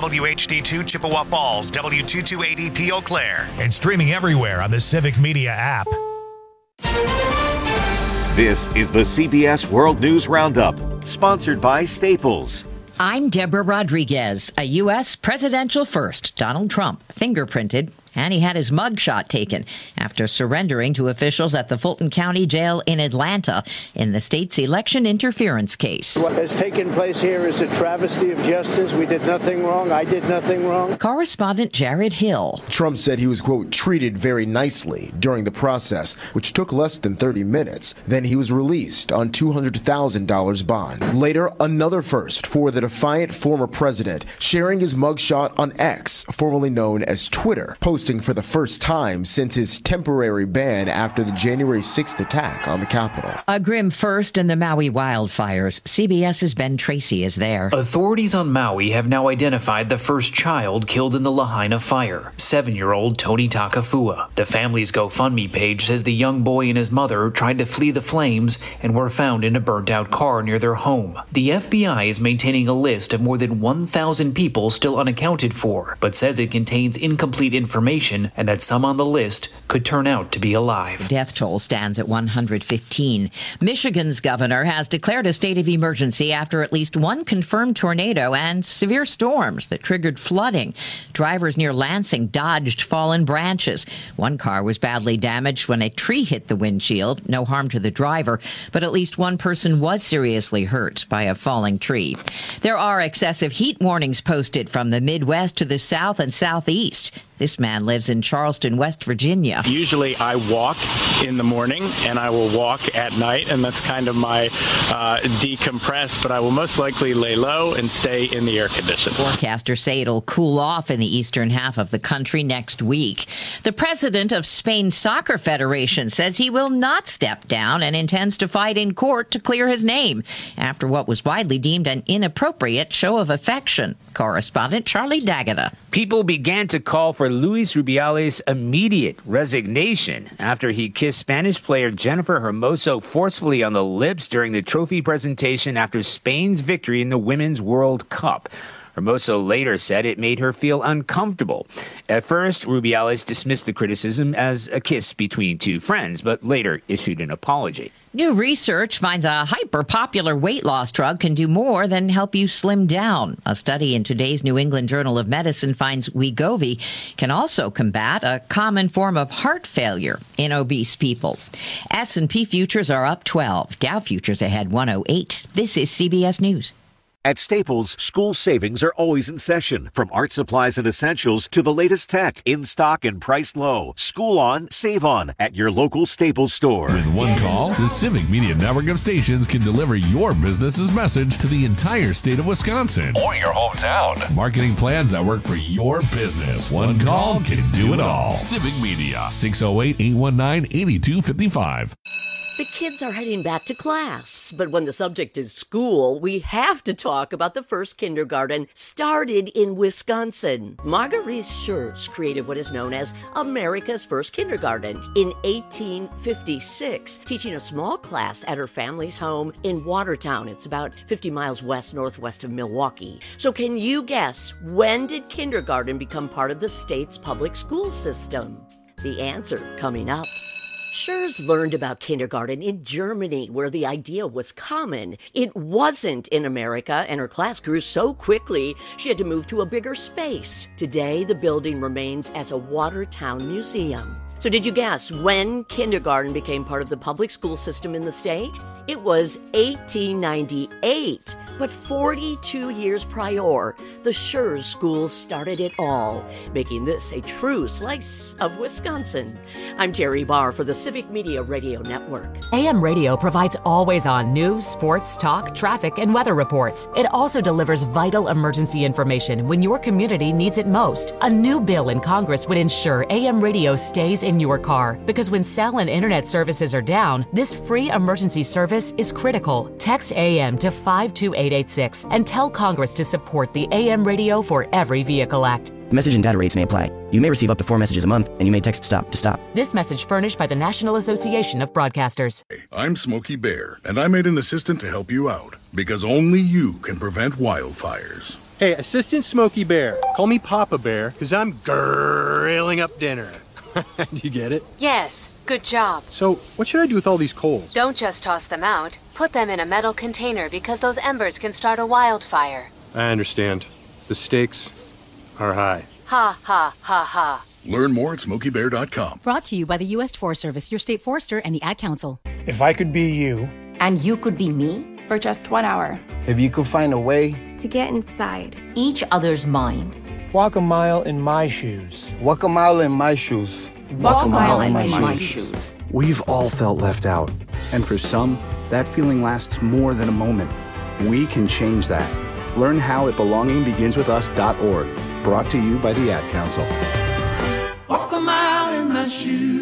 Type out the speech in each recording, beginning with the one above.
WHD2 Chippewa Falls, W228EP Eau Claire, and streaming everywhere on the Civic Media app. This is the CBS World News Roundup, sponsored by Staples. I'm Deborah Rodriguez. A U.S. presidential first, Donald Trump, fingerprinted, and he had his mugshot taken after surrendering to officials at the Fulton County Jail in Atlanta in the state's election interference case. What has taken place here is a travesty of justice. We did nothing wrong. I did nothing wrong. Correspondent Jared Hill. Trump said he was, quote, treated very nicely during the process, which took less than 30 minutes. Then he was released on $200,000 bond. Later, another first for the defiant former president, sharing his mugshot on X, formerly known as Twitter, posting for the first time since his temporary ban after the January 6th attack on the Capitol. A grim first in the Maui wildfires. CBS's Ben Tracy is there. Authorities on Maui have now identified the first child killed in the Lahaina fire, 7-year-old Tony Takafua. The family's GoFundMe page says the young boy and his mother tried to flee the flames and were found in a burnt-out car near their home. The FBI is maintaining a list of more than 1,000 people still unaccounted for, but says it contains incomplete information and that some on the list could turn out to be alive. Death toll stands at 115. Michigan's governor has declared a state of emergency after at least one confirmed tornado and severe storms that triggered flooding. Drivers near Lansing dodged fallen branches. One car was badly damaged when a tree hit the windshield. No harm to the driver, but at least one person was seriously hurt by a falling tree. There are excessive heat warnings posted from the Midwest to the south and southeast. This man lives in Charleston, West Virginia. Usually I walk in the morning and I will walk at night, and that's kind of my decompress, but I will most likely lay low and stay in the air conditioner. Forecasters say it'll cool off in the eastern half of the country next week. The president of Spain's Soccer Federation says he will not step down and intends to fight in court to clear his name after what was widely deemed an inappropriate show of affection. Correspondent Charlie D'Agata. People began to call for Luis Rubiales' immediate resignation after he kissed Spanish player Jennifer Hermoso forcefully on the lips during the trophy presentation after Spain's victory in the Women's World Cup. Hermoso later said it made her feel uncomfortable. At first, Rubiales dismissed the criticism as a kiss between two friends, but later issued an apology. New research finds a hyper-popular weight loss drug can do more than help you slim down. A study in today's New England Journal of Medicine finds Wegovy can also combat a common form of heart failure in obese people. S&P futures are up 12. Dow futures ahead 108. This is CBS News. At Staples, school savings are always in session. From art supplies and essentials to the latest tech, in stock and priced low. School on, save on at your local Staples store. With one call, the Civic Media network of stations can deliver your business's message to the entire state of Wisconsin or your hometown. Marketing plans that work for your business. One call can do it all. Civic Media, 608-819-8255. The kids are heading back to class, but when the subject is school, we have to talk about the first kindergarten started in Wisconsin. Marguerite Schurz created what is known as America's first kindergarten in 1856, teaching a small class at her family's home in Watertown. It's about 50 miles west-northwest of Milwaukee. So can you guess, when did kindergarten become part of the state's public school system? The answer coming up. Schurz learned about kindergarten in Germany, where the idea was common. It wasn't in America, and her class grew so quickly she had to move to a bigger space. Today, the building remains as a Watertown museum. So did you guess when kindergarten became part of the public school system in the state? It was 1898. But 42 years prior, the Schurz School started it all, making this a true slice of Wisconsin. I'm Terry Barr for the Civic Media Radio Network. AM radio provides always-on news, sports, talk, traffic, and weather reports. It also delivers vital emergency information when your community needs it most. A new bill in Congress would ensure AM radio stays in your car, because when cell and internet services are down, this free emergency service is critical. Text AM to 52886 and tell Congress to support the AM Radio for Every Vehicle Act. Message and data rates may apply. You may receive up to 4 messages a month, and you may text STOP to stop. This message furnished by the National Association of Broadcasters. I'm Smokey Bear, and I made an assistant to help you out, because only you can prevent wildfires. Hey, Assistant Smokey Bear, call me Papa Bear, because I'm grilling up dinner. Do you get it? Yes, good job. So, what should I do with all these coals? Don't just toss them out. Put them in a metal container because those embers can start a wildfire. I understand. The stakes are high. Ha, ha, ha, ha. Learn more at SmokeyBear.com. Brought to you by the U.S. Forest Service, your state forester, and the Ad Council. If I could be you. And you could be me? For just 1 hour. If you could find a way. To get inside each other's mind. Walk a mile in my shoes. Walk a mile in my shoes. Walk a mile in my shoes. We've all felt left out. And for some, that feeling lasts more than a moment. We can change that. Learn how at belongingbeginswithus.org. Brought to you by the Ad Council. Walk a mile in my shoes.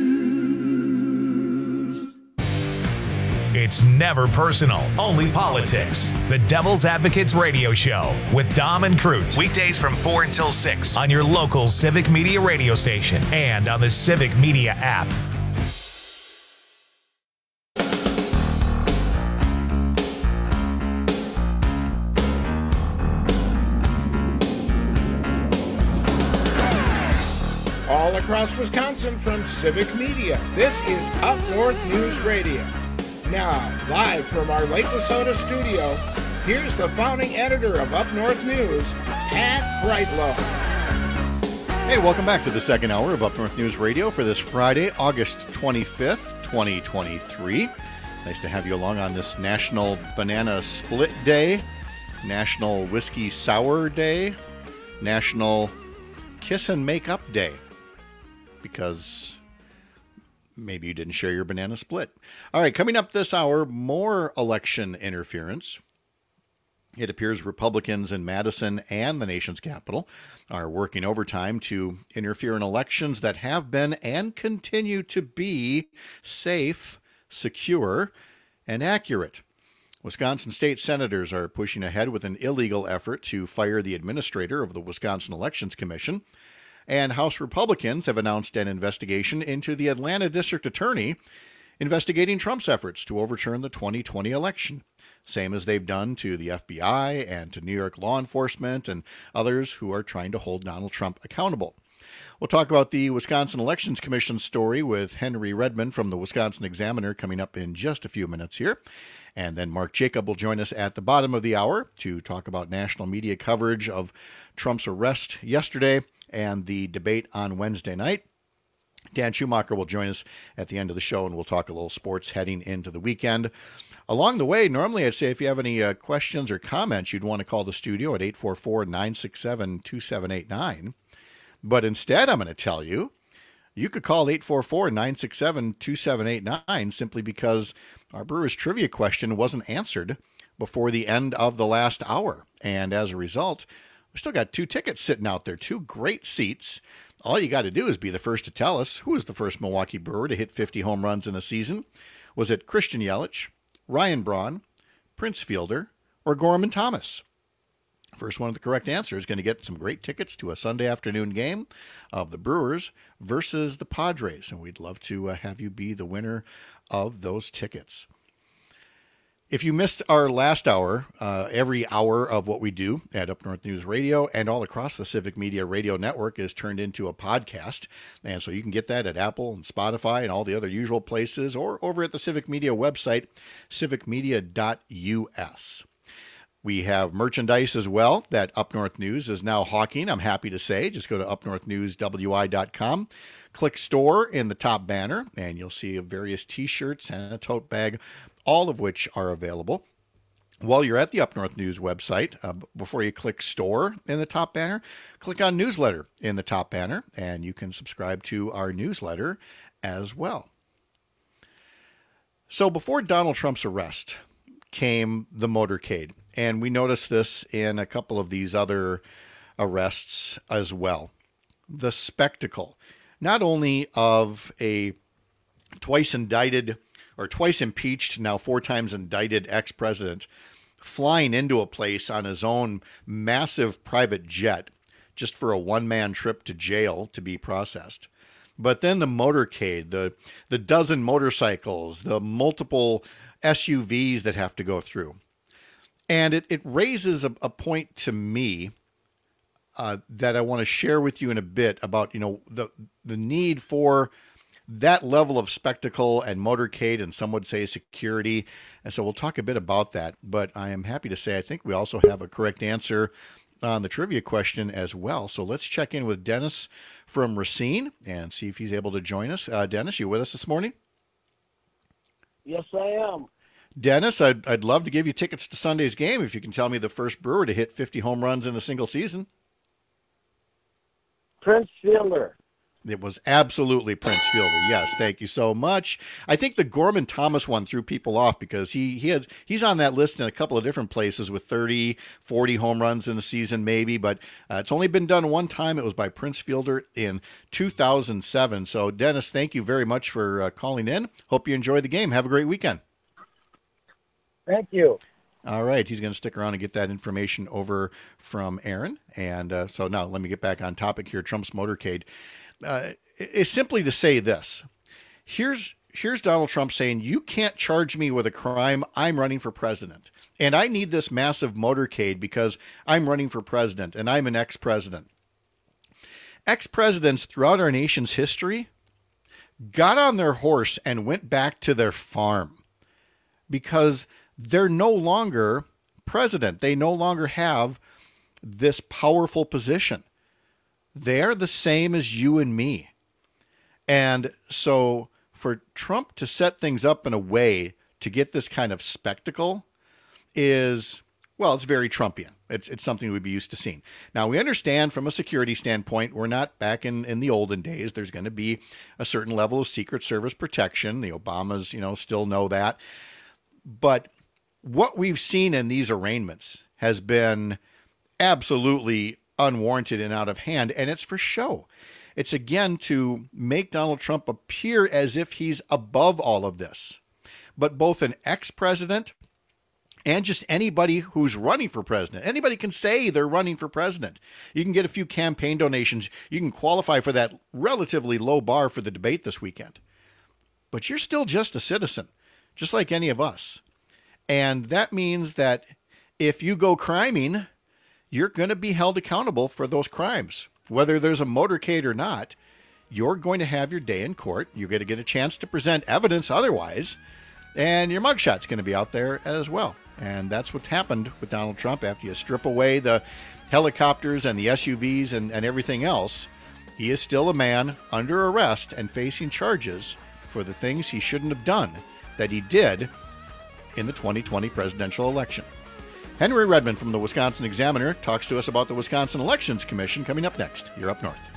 It's never personal, only politics. The Devil's Advocates Radio Show with Dom and Crute. Weekdays from 4 until 6 on your local Civic Media radio station and on the Civic Media app. All across Wisconsin from Civic Media, this is Up North News Radio. Now, live from our Lake Wissota studio, here's the founding editor of Up North News, Pat Brightlow. Hey, welcome back to the second hour of Up North News Radio for this Friday, August 25th, 2023. Nice to have you along on this National Banana Split Day, National Whiskey Sour Day, National Kiss and Make Up Day, because maybe you didn't share your banana split. All right, coming up this hour, more election interference. It appears Republicans in Madison and the nation's capital are working overtime to interfere in elections that have been and continue to be safe, secure, and accurate. Wisconsin state senators are pushing ahead with an illegal effort to fire the administrator of the Wisconsin Elections Commission. And House Republicans have announced an investigation into the Atlanta district attorney investigating Trump's efforts to overturn the 2020 election, same as they've done to the FBI and to New York law enforcement and others who are trying to hold Donald Trump accountable. We'll talk about the Wisconsin Elections Commission story with Henry Redmond from the Wisconsin Examiner coming up in just a few minutes here. And then Mark Jacob will join us at the bottom of the hour to talk about national media coverage of Trump's arrest yesterday and the debate on Wednesday night. Dan Schumacher will join us at the end of the show, and we'll talk a little sports heading into the weekend. Along the way, normally I'd say if you have any questions or comments, you'd want to call the studio at 844-967-2789. But instead, I'm going to tell you, you could call 844-967-2789 simply because our Brewers trivia question wasn't answered before the end of the last hour. And as a result, we still got 2 tickets sitting out there, 2 great seats. All you got to do is be the first to tell us who was the first Milwaukee Brewer to hit 50 home runs in a season. Was it Christian Yelich, Ryan Braun, Prince Fielder, or Gorman Thomas? First one with the correct answer is going to get some great tickets to a Sunday afternoon game of the Brewers versus the Padres. And we'd love to have you be the winner of those tickets. If you missed our last hour, every hour of what we do at Up North News Radio and all across the Civic Media Radio Network is turned into a podcast. And so you can get that at Apple and Spotify and all the other usual places, or over at the Civic Media website, civicmedia.us. We have merchandise as well that Up North News is now hawking, I'm happy to say. Just go to upnorthnewswi.com, click store in the top banner, and you'll see various t-shirts and a tote bag, all of which are available. While you're at the Up North News website, before you click store in the top banner, click on newsletter in the top banner, and you can subscribe to our newsletter as well. So before Donald Trump's arrest came the motorcade, and we noticed this in a couple of these other arrests as well. The spectacle, not only of a twice indicted or twice impeached, now 4 times indicted ex-president flying into a place on his own massive private jet just for a one-man trip to jail to be processed. But then the motorcade, the dozen motorcycles, the multiple SUVs that have to go through. And it raises a point to me that I want to share with you in a bit about, the need for that level of spectacle and motorcade, and some would say security. And so we'll talk a bit about that. But I am happy to say I think we also have a correct answer on the trivia question as well. So let's check in with Dennis from Racine and see if he's able to join us. Dennis, you with us this morning? Yes, I am. Dennis, I'd love to give you tickets to Sunday's game if you can tell me the first Brewer to hit 50 home runs in a single season. Prince Fielder. It was absolutely Prince Fielder. Yes, thank you so much. I think the Gorman Thomas one threw people off because he's on that list in a couple of different places with 30, 40 home runs in a season maybe, but it's only been done one time. It was by Prince Fielder in 2007. So, Dennis, thank you very much for calling in. Hope you enjoy the game. Have a great weekend. Thank you. All right, he's going to stick around and get that information over from Aaron. And so now let me get back on topic here, Trump's motorcade. Is simply to say this. Here's Donald Trump saying, you can't charge me with a crime. I'm running for president. And I need this massive motorcade because I'm running for president and I'm an ex-president. Ex-presidents throughout our nation's history got on their horse and went back to their farm because they're no longer president. They no longer have this powerful position. They're the same as you and me. And so for Trump to set things up in a way to get this kind of spectacle is, well, it's very Trumpian. It's something we'd be used to seeing. Now, we understand from a security standpoint, we're not back in the olden days. There's going to be a certain level of Secret Service protection. The Obamas, still know that. But what we've seen in these arraignments has been absolutely unwarranted and out of hand, and it's for show. It's again to make Donald Trump appear as if he's above all of this. But both an ex-president and just anybody who's running for president, anybody can say they're running for president. You can get a few campaign donations. You can qualify for that relatively low bar for the debate this weekend. But you're still just a citizen, just like any of us. And that means that if you go criming, you're going to be held accountable for those crimes. Whether there's a motorcade or not, you're going to have your day in court. You're going to get a chance to present evidence otherwise, and your mugshot's going to be out there as well. And that's what happened with Donald Trump. After you strip away the helicopters and the SUVs and everything else, he is still a man under arrest and facing charges for the things he shouldn't have done that he did in the 2020 presidential election. Henry Redmond from the Wisconsin Examiner talks to us about the Wisconsin Elections Commission coming up next. You're up north.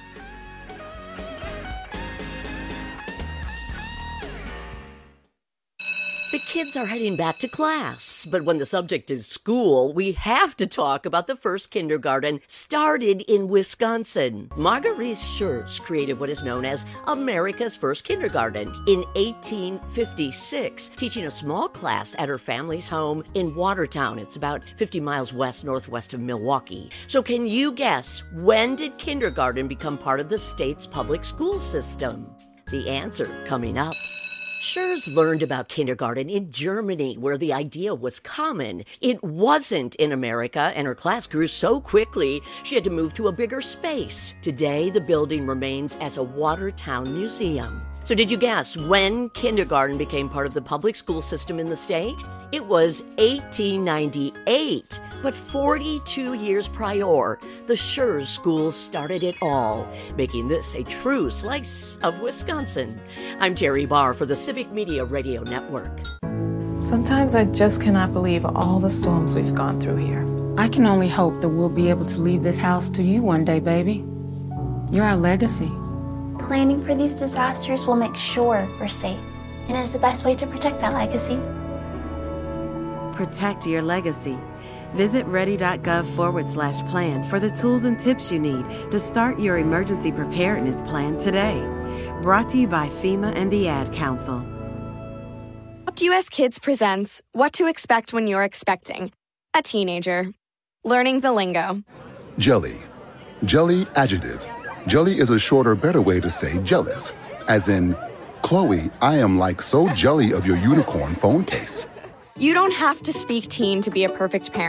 The kids are heading back to class, but when the subject is school, we have to talk about the first kindergarten started in Wisconsin. Marguerite Schertz created what is known as America's first kindergarten in 1856, teaching a small class at her family's home in Watertown. It's about 50 miles northwest of Milwaukee. So can you guess, when did kindergarten become part of the state's public school system? The answer coming up. Schertz learned about kindergarten in Germany, where the idea was common. It wasn't in America, and her class grew so quickly, she had to move to a bigger space. Today, the building remains as a Watertown museum. So did you guess when kindergarten became part of the public school system in the state? It was 1898. But 42 years prior, the Schertz School started it all, making this a true slice of Wisconsin. I'm Terry Barr for the Civic Media Radio Network. Sometimes I just cannot believe all the storms we've gone through here. I can only hope that we'll be able to leave this house to you one day, baby. You're our legacy. Planning for these disasters will make sure we're safe, and is the best way to protect that legacy. Protect your legacy. Visit ready.gov/plan for the tools and tips you need to start your emergency preparedness plan today. Brought to you by FEMA and the Ad Council. US Kids presents What to Expect When You're Expecting a Teenager. Learning the lingo. Jelly. Jelly adjective. Jelly is a shorter, better way to say jealous. As in, Chloe, I am like so jelly of your unicorn phone case. You don't have to speak teen to be a perfect parent.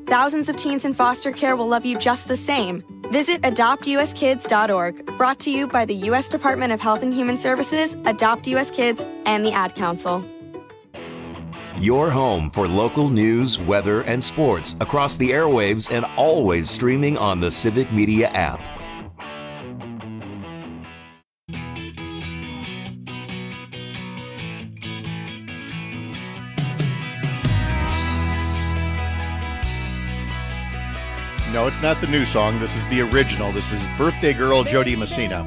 Thousands of teens in foster care will love you just the same. Visit adoptuskids.org, brought to you by the U.S. Department of Health and Human Services, Adopt U.S. Kids, and the Ad Council. Your home for local news, weather, and sports across the airwaves and always streaming on the Civic Media app. No, it's not the new song. This is the original. This is Birthday Girl Jody Messina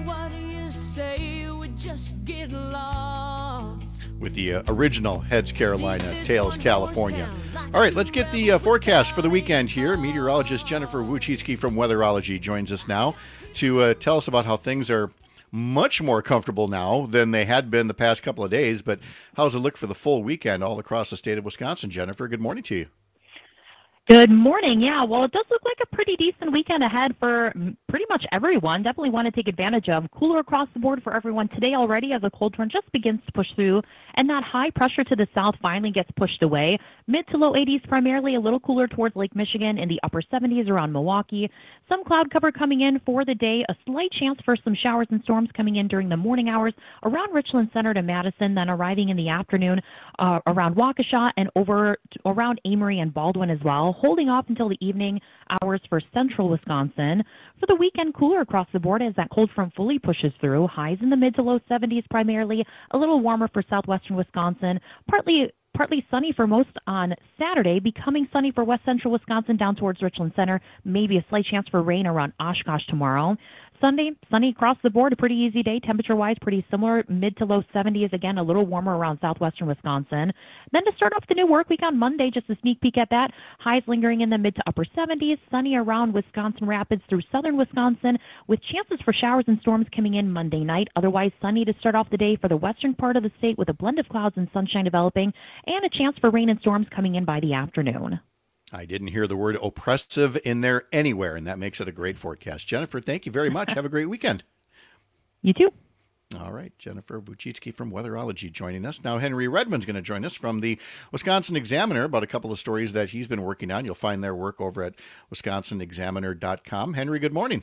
with the original Heads Carolina, Tails California. All right, let's get the forecast for the weekend here. Meteorologist Jennifer Wojcicki from Weatherology joins us now to tell us about how things are much more comfortable now than they had been the past couple of days. But how's it look for the full weekend all across the state of Wisconsin? Jennifer, good morning to you. Good morning. Yeah, well, it does look like a pretty decent weekend ahead for pretty much everyone. Definitely want to take advantage of. Cooler across the board for everyone today already as a cold front just begins to push through, and that high pressure to the south finally gets pushed away. Mid to low 80s primarily, a little cooler towards Lake Michigan, in the upper 70s around Milwaukee. Some cloud cover coming in for the day. A slight chance for some showers and storms coming in during the morning hours around Richland Center to Madison, then arriving in the afternoon around Waukesha and over around Amory and Baldwin as well. Holding off until the evening hours for central Wisconsin. For the weekend, cooler across the board as that cold front fully pushes through. Highs in the mid to low 70s primarily. A little warmer for southwestern Wisconsin. Partly sunny for most on Saturday, becoming sunny for west central Wisconsin down towards Richland Center. Maybe a slight chance for rain around Oshkosh tomorrow. Sunday, sunny across the board, a pretty easy day. Temperature-wise, pretty similar, mid to low 70s. Again, a little warmer around southwestern Wisconsin. Then to start off the new work week on Monday, just a sneak peek at that. Highs lingering in the mid to upper 70s. Sunny around Wisconsin Rapids through southern Wisconsin, with chances for showers and storms coming in Monday night. Otherwise, sunny to start off the day for the western part of the state with a blend of clouds and sunshine developing, and a chance for rain and storms coming in by the afternoon. I didn't hear the word oppressive in there anywhere, and that makes it a great forecast. Jennifer, thank you very much. Have a great weekend. You too. All right, Jennifer Wojcicki from Weatherology joining us. Now, Henry Redmond's going to join us from the Wisconsin Examiner about a couple of stories that he's been working on. You'll find their work over at wisconsinexaminer.com. Henry, good morning.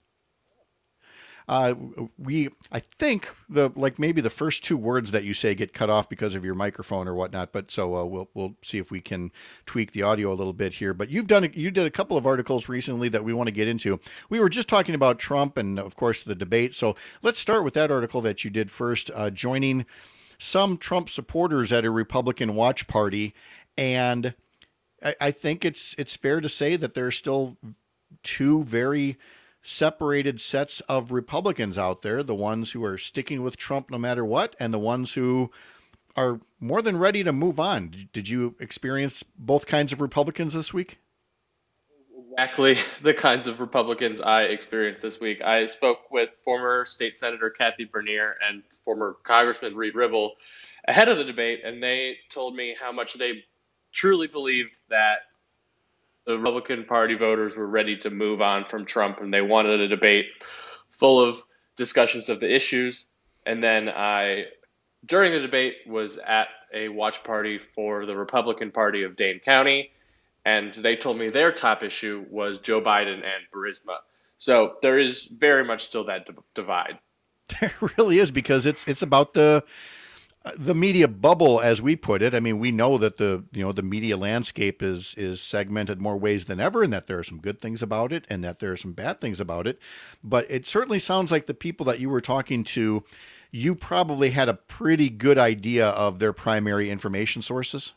I think maybe the first two words that you say get cut off because of your microphone or whatnot. But so we'll see if we can tweak the audio a little bit here. But you did a couple of articles recently that we want to get into. We were just talking about Trump and of course the debate. So let's start with that article that you did first, joining some Trump supporters at a Republican watch party. And I think it's fair to say that there are still two very separated sets of Republicans out there, the ones who are sticking with Trump no matter what, and the ones who are more than ready to move on. Did you experience both kinds of Republicans this week? Exactly the kinds of Republicans I experienced this week. I spoke with former State Senator Kathy Bernier and former Congressman Reed Ribble ahead of the debate, and they told me how much they truly believed that the Republican Party voters were ready to move on from Trump, and they wanted a debate full of discussions of the issues. And then during the debate, was at a watch party for the Republican Party of Dane County, and they told me their top issue was Joe Biden and Burisma. So there is very much still that divide. There really is, because it's about the media bubble, as we put it. I mean, we know that the media landscape is segmented more ways than ever, and that there are some good things about it and that there are some bad things about it. But it certainly sounds like the people that you were talking to, you probably had a pretty good idea of their primary information sources.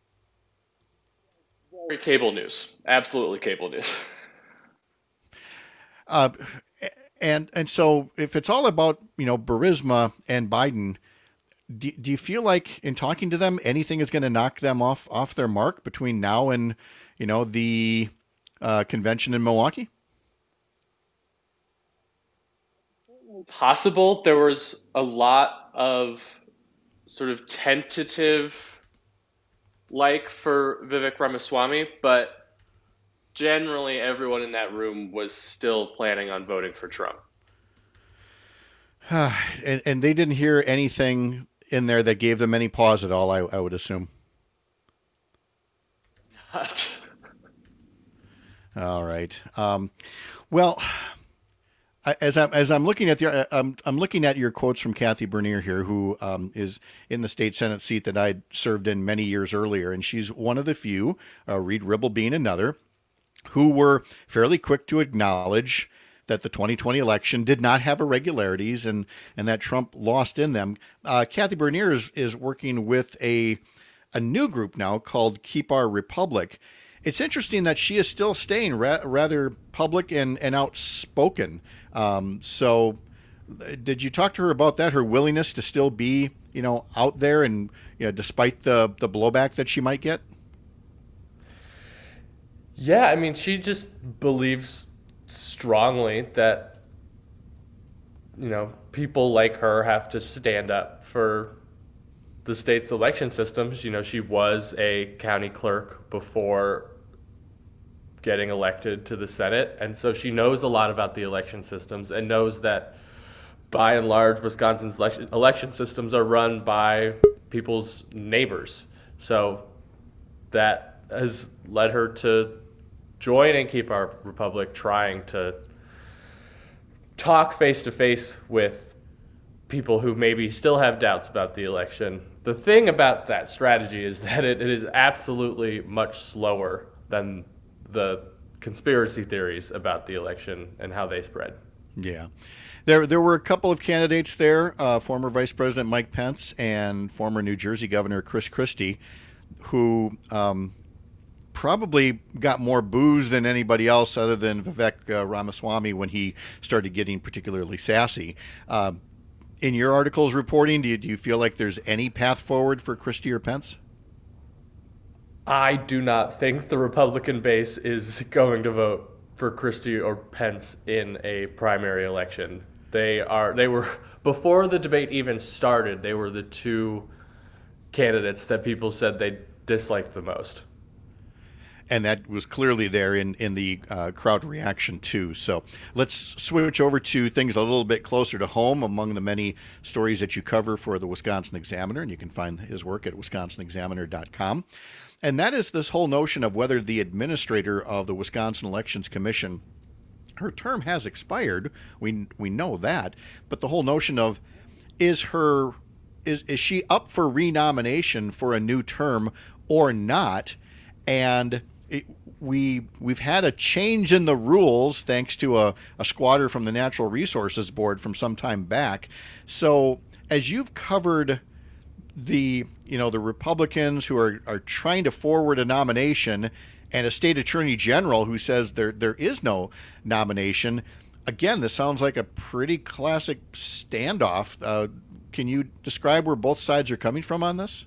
Very cable news. Absolutely cable news. And so if it's all about, Burisma and Biden, do you feel like in talking to them, anything is going to knock them off their mark between now and, the convention in Milwaukee? Possible. There was a lot of sort of tentative for Vivek Ramaswamy, but generally everyone in that room was still planning on voting for Trump. And they didn't hear anything in there that gave them any pause at all, I would assume. All right. Well, as I'm looking at I'm looking at your quotes from Kathy Bernier here, who is in the state Senate seat that I served in many years earlier, and she's one of the few, Reed Ribble being another, who were fairly quick to acknowledge that the 2020 election did not have irregularities and that Trump lost in them. Kathy Bernier is working with a new group now called Keep Our Republic. It's interesting that she is still staying rather public and outspoken. So did you talk to her about that, her willingness to still be, out there and, despite the blowback that she might get? Yeah, I mean, she just believes strongly that, people like her have to stand up for the state's election systems. She was a county clerk before getting elected to the Senate, and so she knows a lot about the election systems and knows that by and large Wisconsin's election systems are run by people's neighbors. So that has led her to join and Keep Our Republic, trying to talk face to face with people who maybe still have doubts about the election. The thing about that strategy is that it is absolutely much slower than the conspiracy theories about the election and how they spread. Yeah. There were a couple of candidates there, former Vice President Mike Pence and former New Jersey Governor Chris Christie, who probably got more boos than anybody else other than Vivek Ramaswamy when he started getting particularly sassy. In your article's reporting, do you feel like there's any path forward for Christie or Pence? I do not think the Republican base is going to vote for Christie or Pence in a primary election. They were before the debate even started, they were the two candidates that people said they disliked the most. And that was clearly there in the crowd reaction, too. So let's switch over to things a little bit closer to home among the many stories that you cover for the Wisconsin Examiner. And you can find his work at wisconsinexaminer.com. And that is this whole notion of whether the administrator of the Wisconsin Elections Commission, her term has expired. We know that. But the whole notion of is she up for renomination for a new term or not? And we've had a change in the rules thanks to a squatter from the Natural Resources Board from some time back. So as you've covered the Republicans who are trying to forward a nomination and a state attorney general who says there is no nomination, again, this sounds like a pretty classic standoff. Can you describe where both sides are coming from on this?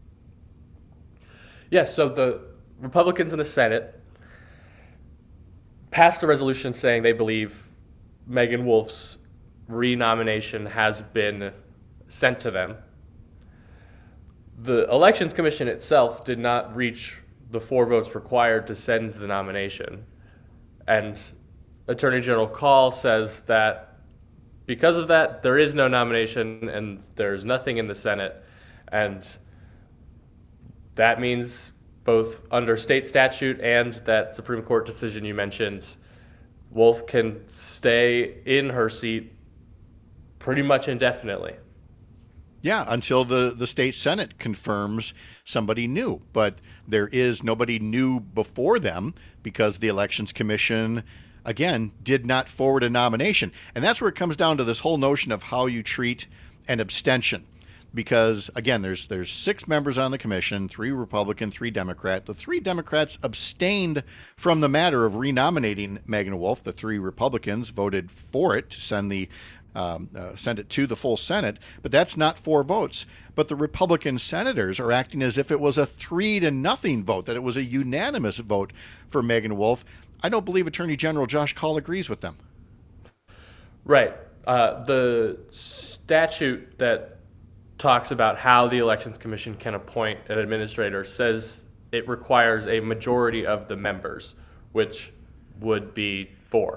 Yes, so the Republicans in the Senate passed a resolution saying they believe Megan Wolf's renomination has been sent to them. The Elections Commission itself did not reach the 4 votes required to send the nomination. And Attorney General Call says that because of that, there is no nomination and there's nothing in the Senate. And that means both under state statute and that Supreme Court decision you mentioned, Wolf can stay in her seat pretty much indefinitely. Yeah, until the state Senate confirms somebody new. But there is nobody new before them because the Elections Commission, again, did not forward a nomination. And that's where it comes down to this whole notion of how you treat an abstention. Because, again, there's 6 members on the commission, 3 Republican, 3 Democrat. The 3 Democrats abstained from the matter of renominating Megan Wolf. The 3 Republicans voted for it to send it to the full Senate, but that's not 4 votes. But the Republican senators are acting as if it was a 3-0 vote, that it was a unanimous vote for Megan Wolf. I don't believe Attorney General Josh Call agrees with them. Right. The statute that talks about how the Elections Commission can appoint an administrator says it requires a majority of the members, which would be 4.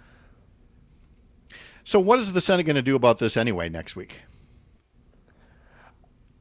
So what is the Senate going to do about this anyway next week?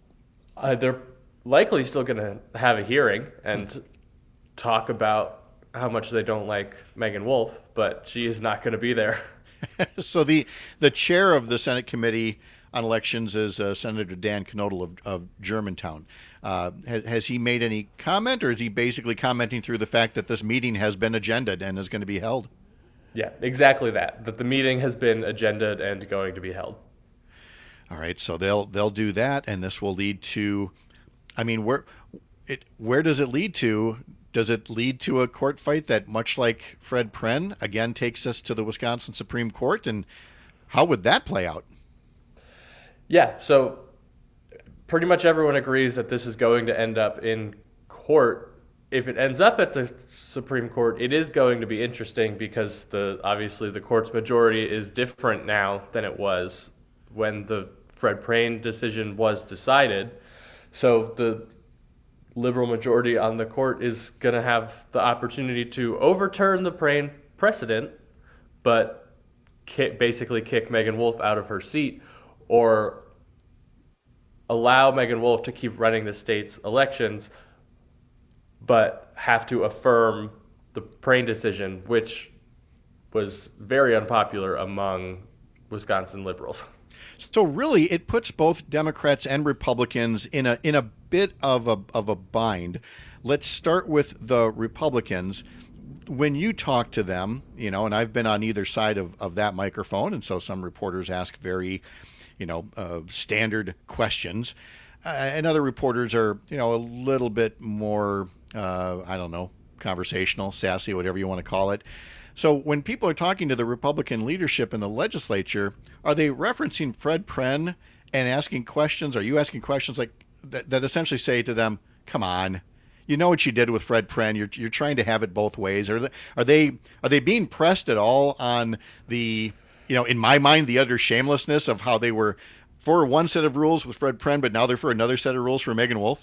They're likely still going to have a hearing and talk about how much they don't like Megan Wolf, but she is not going to be there. So the chair of the Senate Committee on Elections is Senator Dan Knodel of Germantown. Has he made any comment, or is he basically commenting through the fact that this meeting has been agended and is going to be held? Yeah, exactly that the meeting has been agended and going to be held. All right, so they'll do that, and this will lead to, I mean, where does it lead to? Does it lead to a court fight that, much like Fred Prenn, again takes us to the Wisconsin Supreme Court? And how would that play out? Yeah, so pretty much everyone agrees that this is going to end up in court. If it ends up at the Supreme Court, it is going to be interesting because obviously the court's majority is different now than it was when the Fred Prenn decision was decided. So the liberal majority on the court is going to have the opportunity to overturn the Prenn precedent, but basically kick Megan Wolf out of her seat, or allow Megan Wolf to keep running the state's elections, but have to affirm the Prenn decision, which was very unpopular among Wisconsin liberals. So really, it puts both Democrats and Republicans in a bit of a bind. Let's start with the Republicans. When you talk to them, and I've been on either side of that microphone, and so some reporters ask very, standard questions, and other reporters are, a little bit more, conversational, sassy, whatever you want to call it. So when people are talking to the Republican leadership in the legislature, are they referencing Fred Prenn and asking questions? Are you asking questions like that essentially say to them, come on, you know what you did with Fred Prenn. You're trying to have it both ways. Are they being pressed at all on the, in my mind, the utter shamelessness of how they were for one set of rules with Fred Prenn, but now they're for another set of rules for Megan Wolf?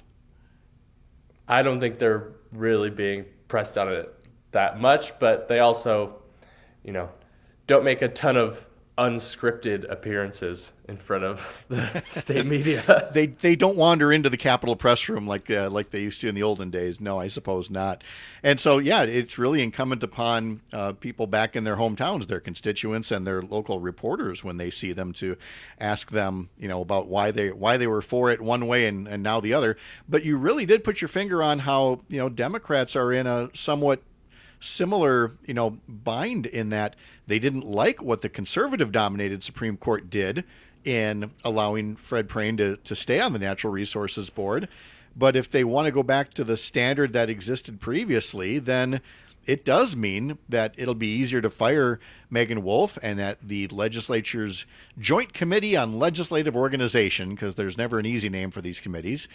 I don't think they're really being pressed on it that much, but they also, don't make a ton of unscripted appearances in front of the state media. They don't wander into the Capitol press room like they used to in the olden days. No, I suppose not. And so, yeah, it's really incumbent upon people back in their hometowns, their constituents and their local reporters, when they see them, to ask them, about why they were for it one way and now the other. But you really did put your finger on how, Democrats are in a somewhat similar, bind in that they didn't like what the conservative-dominated Supreme Court did in allowing Fred Prenn to stay on the Natural Resources Board. But if they want to go back to the standard that existed previously, then it does mean that it'll be easier to fire Megan Wolf, and that the legislature's Joint Committee on Legislative Organization, because there's never an easy name for these committees,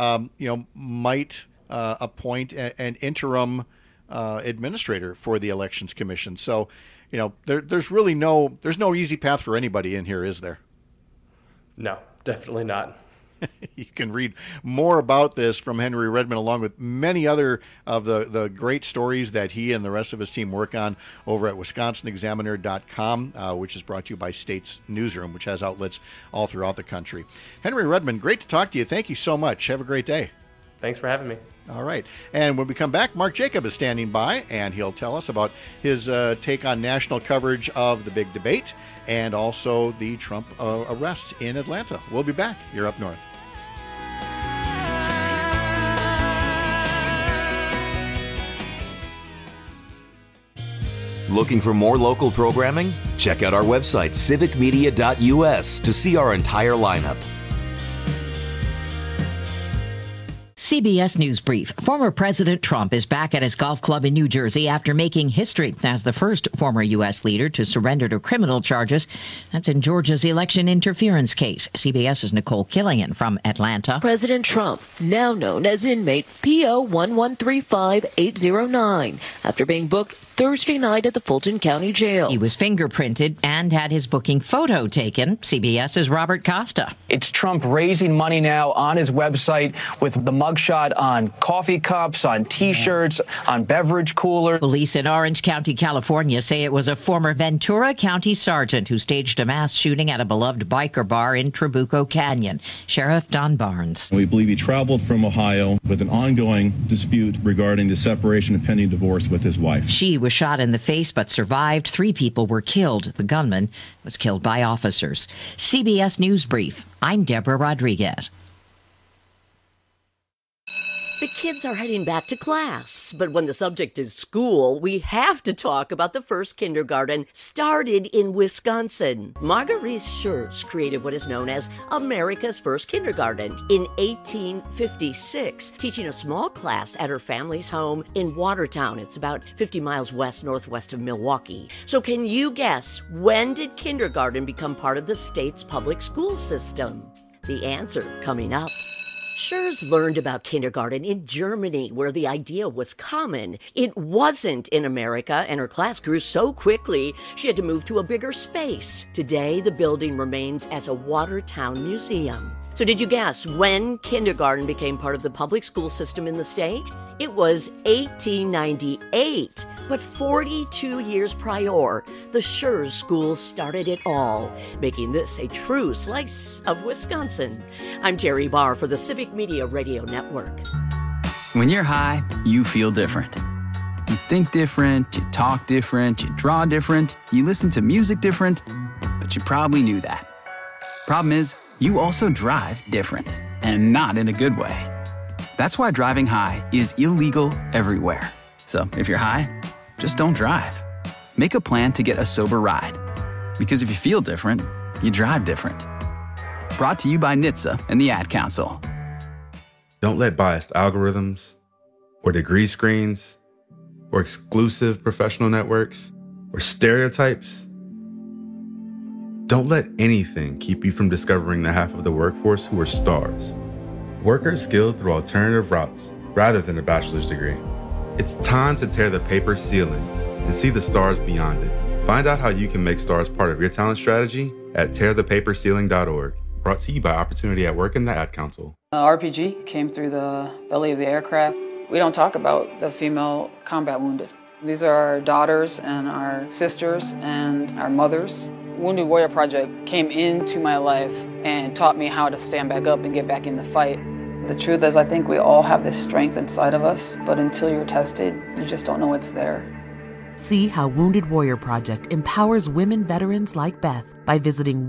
might appoint an interim administrator for the Elections Commission. So, there's no easy path for anybody in here, is there? No, definitely not. You can read more about this from Henry Redmond, along with many other of the great stories that he and the rest of his team work on over at WisconsinExaminer.com, which is brought to you by States Newsroom, which has outlets all throughout the country. Henry Redmond, great to talk to you. Thank you so much. Have a great day. Thanks for having me. All right. And when we come back, Mark Jacob is standing by, and he'll tell us about his take on national coverage of the big debate and also the Trump arrest in Atlanta. We'll be back. You're Up North. Looking for more local programming? Check out our website, civicmedia.us, to see our entire lineup. CBS News Brief. Former President Trump is back at his golf club in New Jersey after making history as the first former U.S. leader to surrender to criminal charges. That's in Georgia's election interference case. CBS's Nicole Killian from Atlanta. President Trump, now known as inmate PO 1135809, after being booked Thursday night at the Fulton County Jail. He was fingerprinted and had his booking photo taken. CBS's Robert Costa. It's Trump raising money now on his website with the mugshot on coffee cups, on T-shirts, on beverage coolers. Police in Orange County, California say it was a former Ventura County sergeant who staged a mass shooting at a beloved biker bar in Trabuco Canyon. Sheriff Don Barnes. We believe he traveled from Ohio with an ongoing dispute regarding the separation and pending divorce with his wife. She was shot in the face but survived. 3 people were killed. The gunman was killed by officers. CBS News Brief. I'm Deborah Rodriguez. The kids are heading back to class, but when the subject is school, we have to talk about the first kindergarten started in Wisconsin. Marguerite Schertz created what is known as America's first kindergarten in 1856, teaching a small class at her family's home in Watertown. It's about 50 miles northwest of Milwaukee. So can you guess, when did kindergarten become part of the state's public school system? The answer coming up. Schertz learned about kindergarten in Germany, where the idea was common. It wasn't in America, and her class grew so quickly she had to move to a bigger space. Today, the building remains as a Watertown museum. So did you guess when kindergarten became part of the public school system in the state? It was 1898. But 42 years prior, the Schertz School started it all, making this a true slice of Wisconsin. I'm Terry Barr for the Civic Media Radio Network. When you're high, you feel different. You think different, you talk different, you draw different, you listen to music different, but you probably knew that. Problem is, you also drive different, and not in a good way. That's why driving high is illegal everywhere. So if you're high, just don't drive. Make a plan to get a sober ride. Because if you feel different, you drive different. Brought to you by NHTSA and the Ad Council. Don't let biased algorithms, or degree screens, or exclusive professional networks, or stereotypes. Don't let anything keep you from discovering the half of the workforce who are stars. Workers skilled through alternative routes rather than a bachelor's degree. It's time to tear the paper ceiling and see the stars beyond it. Find out how you can make stars part of your talent strategy at tearthepaperceiling.org. Brought to you by Opportunity at Work and the Ad Council. RPG came through the belly of the aircraft. We don't talk about the female combat wounded. These are our daughters and our sisters and our mothers. Wounded Warrior Project came into my life and taught me how to stand back up and get back in the fight. The truth is, I think we all have this strength inside of us, but until you're tested, you just don't know it's there. See how Wounded Warrior Project empowers women veterans like Beth by visiting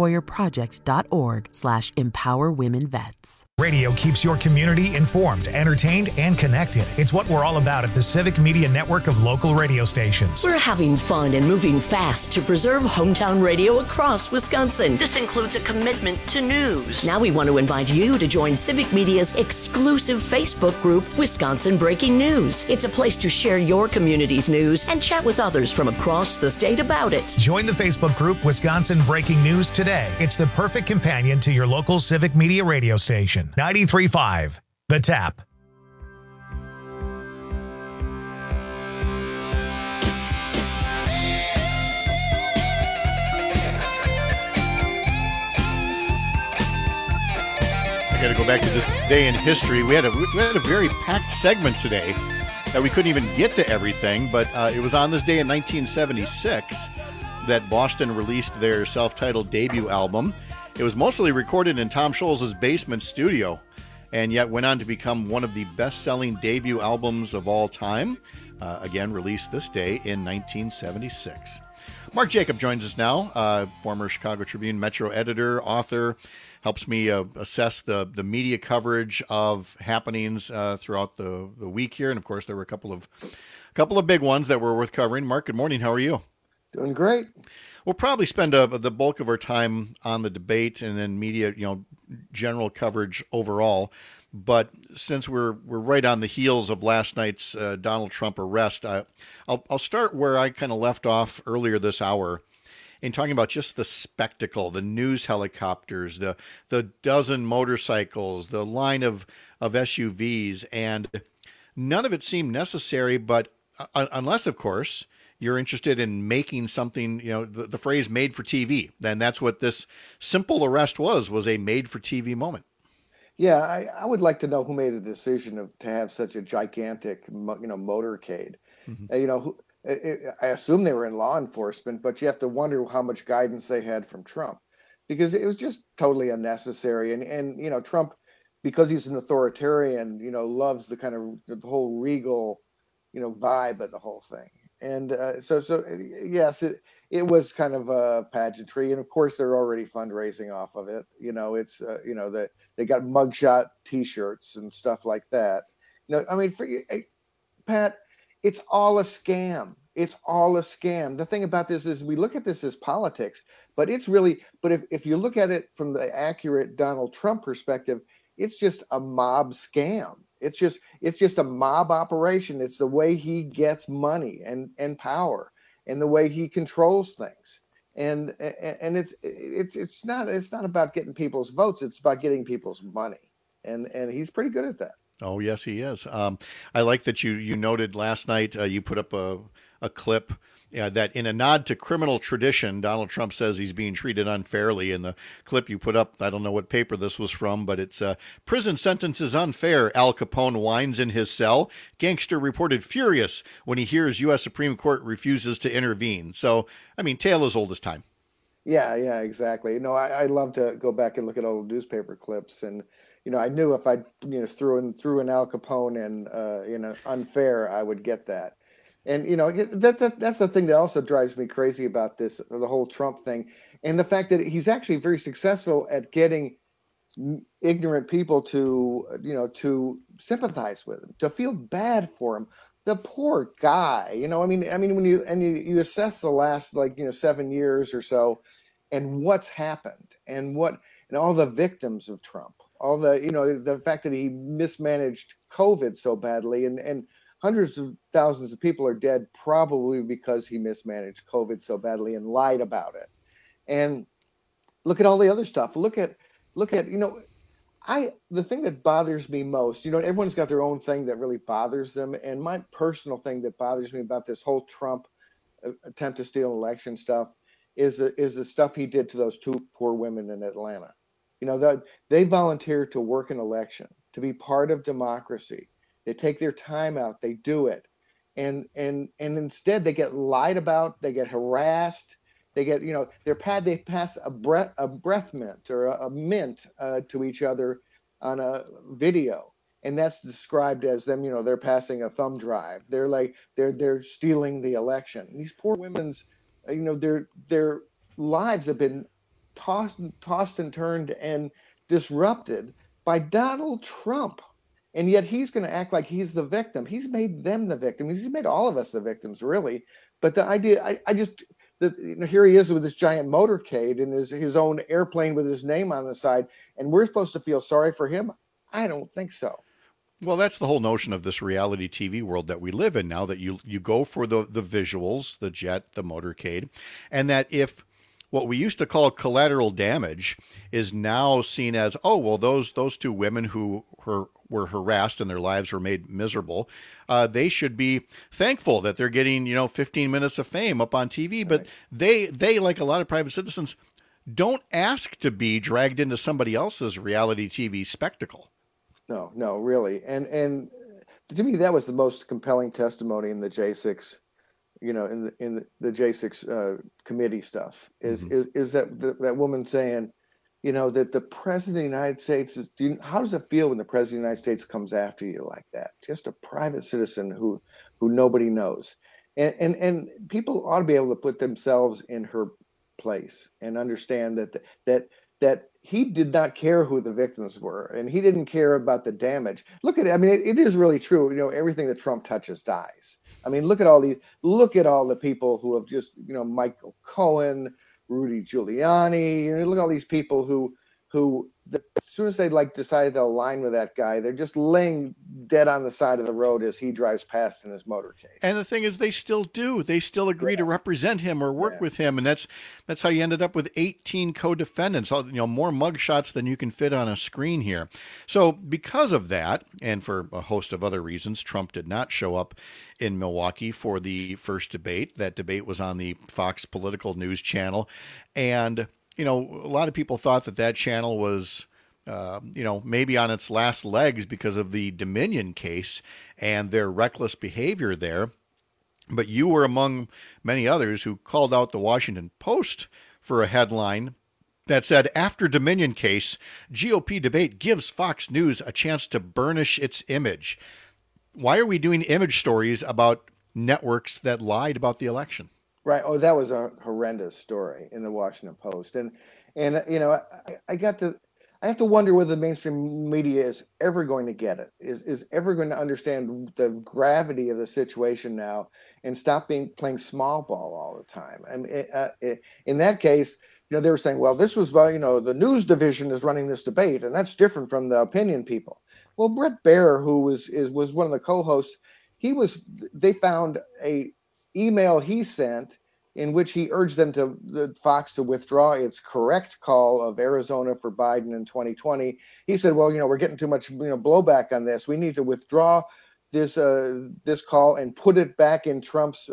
woundedwarriorproject.org/empowerwomenvets. Radio keeps your community informed, entertained, and connected. It's what we're all about at the Civic Media Network of local radio stations. We're having fun and moving fast to preserve hometown radio across Wisconsin. This includes a commitment to news. Now we want to invite you to join Civic Media's exclusive Facebook group, Wisconsin Breaking News. It's a place to share your community's news and chat with others from across the state about it. Join the Facebook group Wisconsin Breaking News today. It's the perfect companion to your local Civic Media radio station. 93.5, The Tap. I got to go back to this day in history. We had a very packed segment today that we couldn't even get to everything, but it was on this day in 1976 that Boston released their self-titled debut album. It was mostly recorded in Tom Scholz's basement studio, and yet went on to become one of the best-selling debut albums of all time. Again, released this day in 1976. Mark Jacob joins us now, former Chicago Tribune Metro editor, author, helps me assess the media coverage of happenings throughout the week here. And of course, there were a couple of big ones that were worth covering. Mark, good morning. How are you? Doing great. We'll probably spend the bulk of our time on the debate and then media, general coverage overall. But since we're right on the heels of last night's Donald Trump arrest, I'll start where I kind of left off earlier this hour in talking about just the spectacle, the news helicopters, the dozen motorcycles, the line of SUVs, and none of it seemed necessary, but unless, of course, you're interested in making something, the phrase made for TV. Then that's what this simple arrest was a made for TV moment. Yeah, I would like to know who made the decision to have such a gigantic, motorcade. I assume they were in law enforcement, but you have to wonder how much guidance they had from Trump, because it was just totally unnecessary. And Trump, because he's an authoritarian, loves the kind of the whole regal, vibe of the whole thing. And so yes, it was kind of a pageantry, and of course they're already fundraising off of it. It's that they got mugshot T-shirts and stuff like that. Pat, it's all a scam. It's all a scam. The thing about this is we look at this as politics, but it's really. But if you look at it from the accurate Donald Trump perspective, it's just a mob scam. It's just a mob operation. It's the way he gets money and power, and the way he controls things. And it's not about getting people's votes. It's about getting people's money. And he's pretty good at that. Oh yes, he is. I like that you noted last night. You put up a clip. That in a nod to criminal tradition, Donald Trump says he's being treated unfairly. In the clip you put up, I don't know what paper this was from, but it's prison sentence is unfair. Al Capone whines in his cell. Gangster reported furious when he hears U.S. Supreme Court refuses to intervene. So, tale as old as time. Yeah, exactly. I love to go back and look at old newspaper clips, and I knew if I threw in Al Capone and unfair, I would get that. And that's the thing that also drives me crazy about this, the whole Trump thing, and the fact that he's actually very successful at getting ignorant people to sympathize with him, to feel bad for him. The poor guy, when you assess the last 7 years or so, and what's happened, and all the victims of Trump, all the fact that he mismanaged COVID so badly, and hundreds of thousands of people are dead probably because he mismanaged COVID so badly and lied about it. And look at all the other stuff. Look at the thing that bothers me most, everyone's got their own thing that really bothers them. And my personal thing that bothers me about this whole Trump attempt to steal election stuff is the stuff he did to those two poor women in Atlanta. They volunteered to work an election, to be part of democracy. They take their time out. They do it, and instead they get lied about. They get harassed. They get they pass a breath mint or a mint to each other on a video, and that's described as them. They're passing a thumb drive. They're stealing the election. And these poor women's, their lives have been tossed and turned and disrupted by Donald Trump. And yet he's going to act like he's the victim. He's made them the victim. He's made all of us the victims, really. But the idea, here he is with this giant motorcade and his own airplane with his name on the side, and we're supposed to feel sorry for him? I don't think so. Well, that's the whole notion of this reality TV world that we live in now, that you go for the visuals, the jet, the motorcade, and that if what we used to call collateral damage is now seen as, those two women who were harassed and their lives were made miserable, they should be thankful that they're getting 15 minutes of fame up on TV. But they like a lot of private citizens, don't ask to be dragged into somebody else's reality TV spectacle. No, really. And to me, that was the most compelling testimony in the J6. In the J6 committee stuff is that woman saying, that the president of the United States how does it feel when the president of the United States comes after you like that? Just a private citizen who nobody knows, and people ought to be able to put themselves in her place and understand that he did not care who the victims were, and he didn't care about the damage. Look at it. It is really true. Everything that Trump touches dies. Look at all the people who have just, Michael Cohen, Rudy Giuliani. Look at all these people who who, as soon as they decided to align with that guy, they're just laying dead on the side of the road as he drives past in his motorcade. And the thing is, they still do. They still agree to represent him or work with him, and that's how you ended up with 18 co-defendants. More mugshots than you can fit on a screen here. So because of that, and for a host of other reasons, Trump did not show up in Milwaukee for the first debate. That debate was on the Fox Political News channel, and a lot of people thought that channel was, maybe on its last legs because of the Dominion case and their reckless behavior there. But you were among many others who called out the Washington Post for a headline that said, "After Dominion case, GOP debate gives Fox News a chance to burnish its image." Why are we doing image stories about networks that lied about the election? Right. Oh, that was a horrendous story in the Washington Post. And I have to wonder whether the mainstream media is ever going to get it, is ever going to understand the gravity of the situation now and stop playing small ball all the time. And in that case, they were saying, well, this was the news division is running this debate, and that's different from the opinion people. Well, Bret Baier, who was one of the co-hosts, they found a email he sent in which he urged Fox to withdraw its correct call of Arizona for Biden in 2020. He said, well, we're getting too much blowback on this. We need to withdraw this call and put it back in Trump's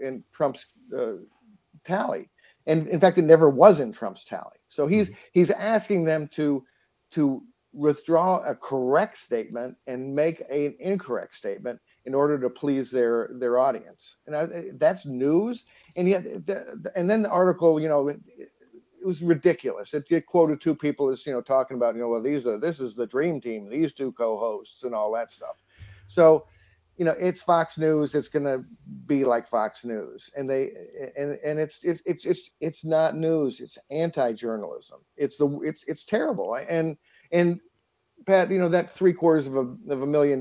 tally. And in fact, it never was in Trump's tally. So he's asking them to withdraw a correct statement and make an incorrect statement in order to please their audience. And that's news. And yet, and then the article, it was ridiculous. It quoted two people as, talking about, well, this is the dream team, these two co-hosts and all that stuff. So, it's Fox News. It's going to be like Fox News, and it's not news. It's anti-journalism. It's terrible. And Pat, that $750,000 of $1 million,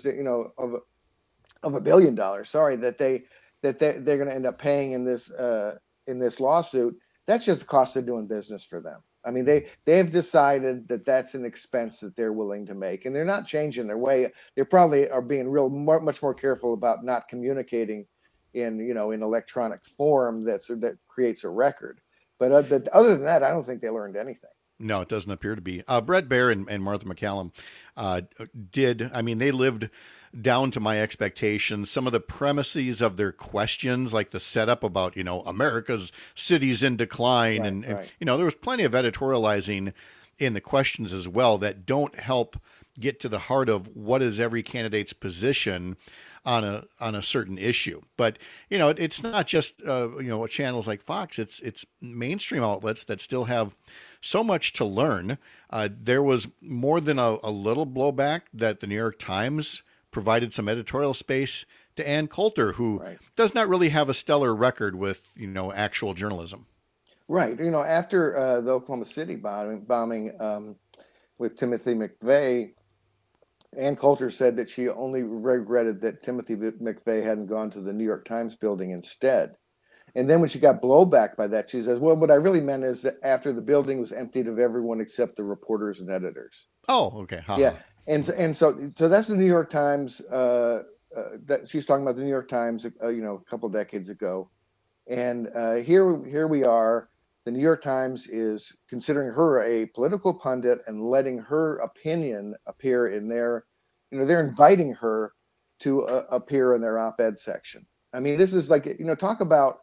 of $1 billion, sorry, that they're going to end up paying in this lawsuit. That's just the cost of doing business for them. I mean, they've decided that that's an expense that they're willing to make, and they're not changing their way. They probably are being much more careful about not communicating in electronic form that creates a record. But other than that, I don't think they learned anything. No, it doesn't appear to be. Bret Baier and Martha MacCallum they lived down to my expectations. Some of the premises of their questions, like the setup about, America's cities in decline. Right. There was plenty of editorializing in the questions as well that don't help get to the heart of what is every candidate's position on a certain issue. But, it's not just, channels like Fox. It's mainstream outlets that still have so much to learn. There was more than a little blowback that the New York Times provided some editorial space to Ann Coulter, who does not really have a stellar record with, actual journalism. Right. After the Oklahoma City bombing with Timothy McVeigh, Ann Coulter said that she only regretted that Timothy McVeigh hadn't gone to the New York Times building instead. And then when she got blowback by that, she says, well, what I really meant is that after the building was emptied of everyone except the reporters and editors. Oh, okay. Yeah. And so that's the New York Times that she's talking about, the New York Times, a couple of decades ago. And here we are. The New York Times is considering her a political pundit and letting her opinion appear in their, they're inviting her to appear in their op-ed section. I mean, this is like, talk about,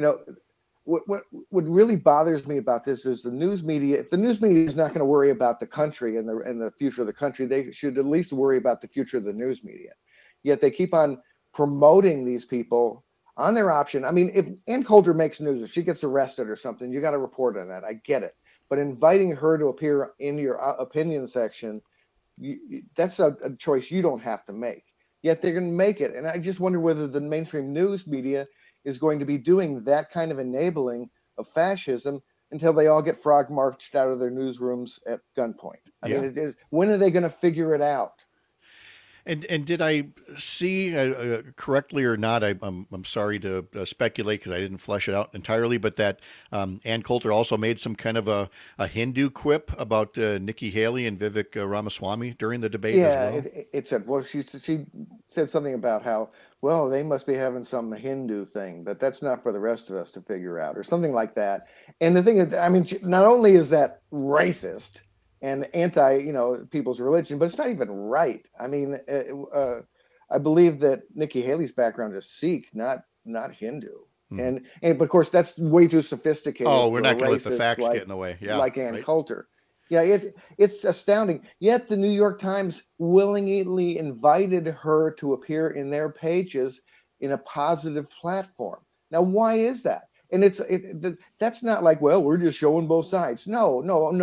what really bothers me about this is the news media. If the news media is not going to worry about the country and the future of the country, they should at least worry about the future of the news media. Yet they keep on promoting these people on their option. I mean, if Ann Coulter makes news, if she gets arrested or something, you got to report on that. I get it. But inviting her to appear in your opinion section, that's a choice you don't have to make. Yet they're going to make it. And I just wonder whether the mainstream news media is going to be doing that kind of enabling of fascism until they all get frog marched out of their newsrooms at gunpoint. I mean, when are they going to figure it out? And did I see correctly or not? I'm sorry to speculate because I didn't flesh it out entirely, but that Ann Coulter also made some kind of a Hindu quip about Nikki Haley and Vivek Ramaswamy during the debate as well. It said, well, she said something about how, well, they must be having some Hindu thing, but that's not for the rest of us to figure out, or something like that. And the thing is, I mean, not only is that racist and anti, people's religion, but it's not even right. I mean, I believe that Nikki Haley's background is Sikh, not Hindu. And of course, that's way too sophisticated. Oh, we're not going to let the facts get in the way. Yeah, like Ann Coulter. Yeah, it's astounding. Yet the New York Times willingly invited her to appear in their pages in a positive platform. Now, why is that? And that's not like, well, we're just showing both sides. No.